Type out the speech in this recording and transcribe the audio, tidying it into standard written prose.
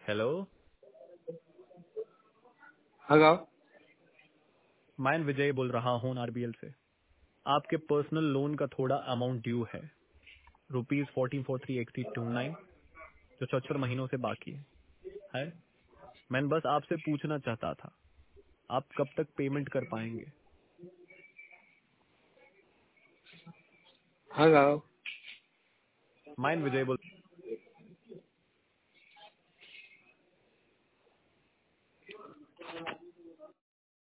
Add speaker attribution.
Speaker 1: Hello.
Speaker 2: Hello.
Speaker 1: मैं विजय बोल रहा हूँ आरबीएल से। आपके पर्सनल लोन का थोड़ा अमाउंट ड्यू है, ₹14438029, जो 74 महीनों से बाकी है। मैं बस आपसे पूछना चाहता था, आप कब तक पेमेंट कर पाएंगे?
Speaker 2: हेलो।
Speaker 1: मैं विजय बोल